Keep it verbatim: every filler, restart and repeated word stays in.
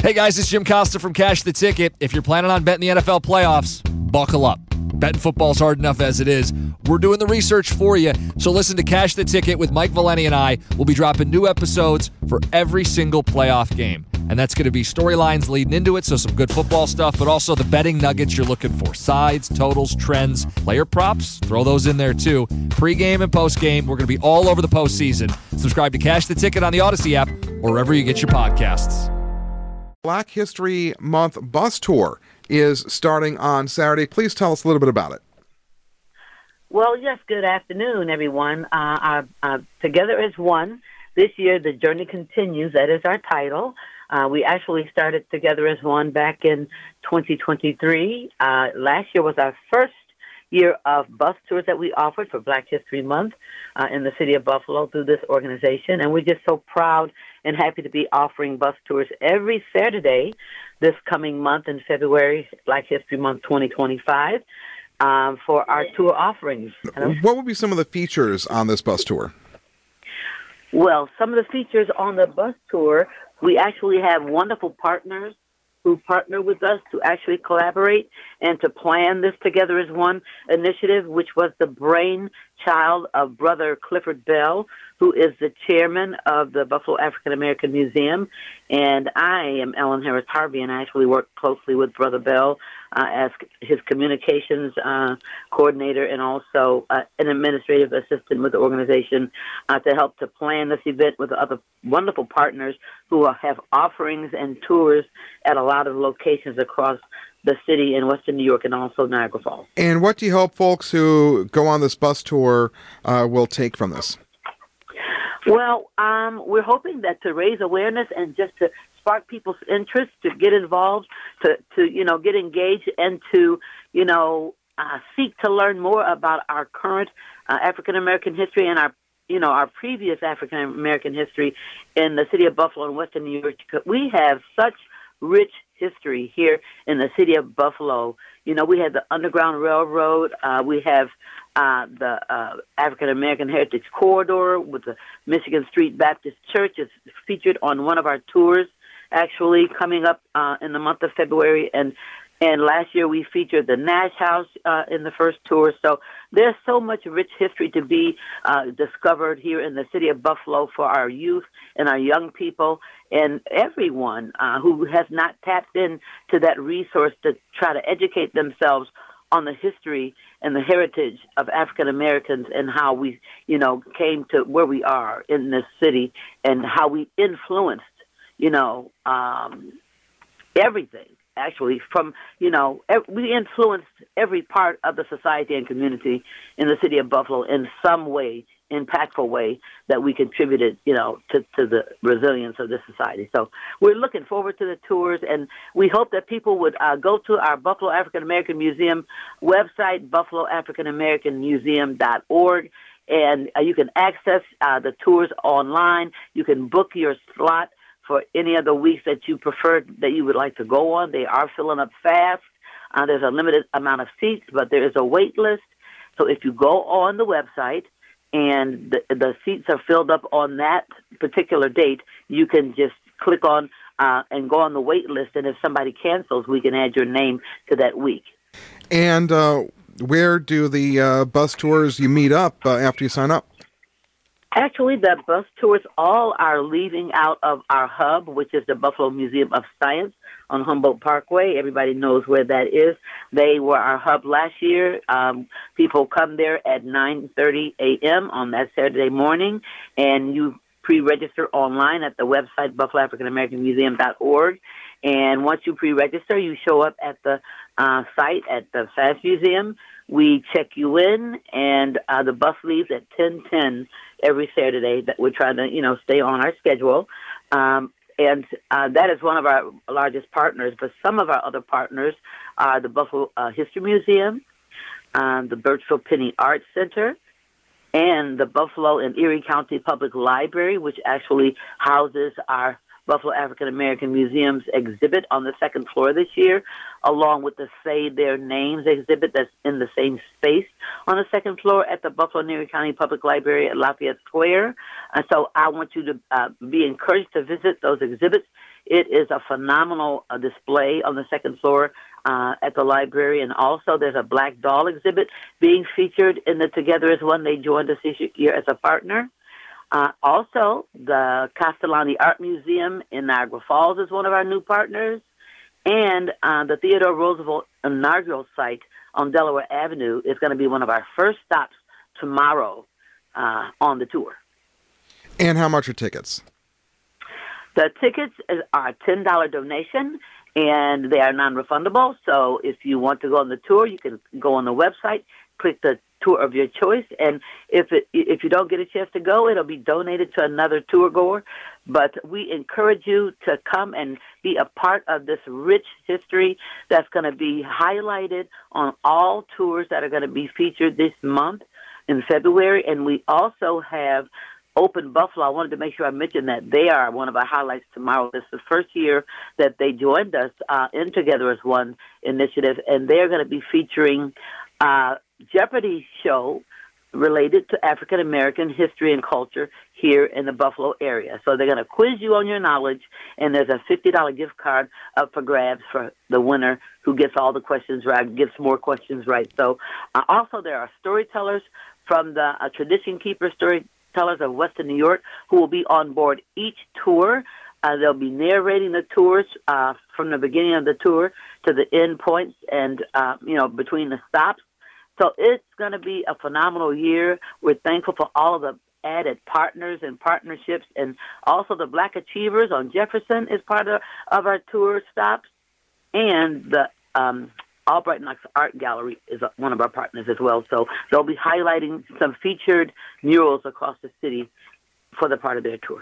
Hey guys, it's Jim Costa from Cash the Ticket. If you're planning on betting the N F L playoffs, buckle up. Betting football's hard enough as it is. We're doing the research for you. So listen to Cash the Ticket with Mike Valeni and I. We'll be dropping new episodes for every single playoff game. And that's going to be storylines leading into it, so some good football stuff, but also the betting nuggets you're looking for. Sides, totals, trends, player props, throw those in there too. Pre-game and post-game, we're going to be all over the postseason. Subscribe to Cash the Ticket on the Odyssey app or wherever you get your podcasts. Black History Month bus tour is starting on Saturday. Please tell us a little bit about it. Well, yes, good afternoon, everyone. Uh, our, uh, Together as One. This year, the journey continues. That is our title. Uh, we actually started Together as One back in twenty twenty-three. Uh, last year was our first year of bus tours that we offered for Black History Month uh, in the city of Buffalo through this organization. And we're just so proud and happy to be offering bus tours every Saturday this coming month in February, Black History Month twenty twenty-five, um, for our tour offerings. Hello? What would be some of the features on this bus tour? Well, some of the features on the bus tour, we actually have wonderful partners who partner with us to actually collaborate and to plan this Together as One initiative, which was the brainchild of Brother Clifford Bell, who is the chairman of the Buffalo African American Museum. And I am Ellen Harris Harvey, and I actually work closely with Brother Bell uh, as his communications uh, coordinator and also uh, an administrative assistant with the organization uh, to help to plan this event with other wonderful partners who have offerings and tours at a lot of locations across the city in Western New York and also Niagara Falls. And what do you hope folks who go on this bus tour uh, will take from this? Well, um, we're hoping that to raise awareness and just to spark people's interest, to get involved, to, to you know, get engaged and to, you know, uh, seek to learn more about our current uh, African-American history and our, you know, our previous African-American history in the city of Buffalo and Western New York. We have such rich history here in the city of Buffalo. You know, we have the Underground Railroad. Uh, we have uh, the uh, African American Heritage Corridor with the Michigan Street Baptist Church. It's featured on one of our tours, actually, coming up uh, in the month of February. And And last year we featured the Nash House uh, in the first tour. So there's so much rich history to be uh, discovered here in the city of Buffalo for our youth and our young people and everyone uh, who has not tapped into that resource to try to educate themselves on the history and the heritage of African Americans and how we, you know, came to where we are in this city and how we influenced, you know, um, everything. Actually, from, you know, we influenced every part of the society and community in the city of Buffalo in some way, impactful way that we contributed, you know, to, to the resilience of this society. So we're looking forward to the tours, and we hope that people would uh, go to our Buffalo African American Museum website, buffalo african american museum dot org, and uh, you can access uh, the tours online. You can book your slot for any of the weeks that you prefer, that you would like to go on. They are filling up fast. Uh, there's a limited amount of seats, but there is a wait list. So if you go on the website and the, the seats are filled up on that particular date, you can just click on uh, and go on the wait list. And if somebody cancels, we can add your name to that week. And uh, where do the uh, bus tours you meet up uh, after you sign up? Actually, the bus tours all are leaving out of our hub, which is the Buffalo Museum of Science on Humboldt Parkway. Everybody knows where that is. They were our hub last year. Um, people come there at nine thirty a.m. on that Saturday morning, and you pre-register online at the website, buffalo african american museum dot org. And once you pre-register, you show up at the uh, site at the FAST Museum. We check you in, and uh, the bus leaves at ten ten every Saturday. That we're trying to, you know, stay on our schedule. Um, and uh, that is one of our largest partners. But some of our other partners are the Buffalo uh, History Museum, um, the Birchville Penny Arts Center, and the Buffalo and Erie County Public Library, which actually houses our Buffalo African American Museum's exhibit on the second floor this year, along with the Say Their Names exhibit that's in the same space on the second floor at the Buffalo and Erie County Public Library at Lafayette Square. And so I want you to uh, be encouraged to visit those exhibits It is a phenomenal uh, display on the second floor uh, at the library. And also there's a Black Doll exhibit being featured in the Together as One. They joined us this year as a partner. Uh, also, the Castellani Art Museum in Niagara Falls is one of our new partners. And uh, the Theodore Roosevelt inaugural site on Delaware Avenue is going to be one of our first stops tomorrow uh, on the tour. And how much are tickets? The tickets are a ten dollars donation, and they are non-refundable. So if you want to go on the tour, you can go on the website, click the tour of your choice, and if it, if you don't get a chance to go, it'll be donated to another tour goer. But we encourage you to come and be a part of this rich history that's going to be highlighted on all tours that are going to be featured this month in February. And we also have Open Buffalo. I wanted to make sure I mentioned that they are one of our highlights tomorrow. This is the first year that they joined us uh, in Together as One initiative, and they're going to be featuring uh, Jeopardy show related to African American history and culture here in the Buffalo area. So they're going to quiz you on your knowledge, and there's a fifty dollars gift card up for grabs for the winner who gets all the questions right, gets more questions right. So uh, also there are storytellers from the uh, Tradition Keeper Storytellers of Western New York who will be on board each tour. Uh, they'll be narrating the tours uh, from the beginning of the tour to the end points and, uh, you know, between the stops. So it's going to be a phenomenal year. We're thankful for all of the added partners and partnerships, and also the Black Achievers on Jefferson is part of, of our tour stops, and the um, Albright Knox Art Gallery is one of our partners as well. So they'll be highlighting some featured murals across the city for the part of their tour.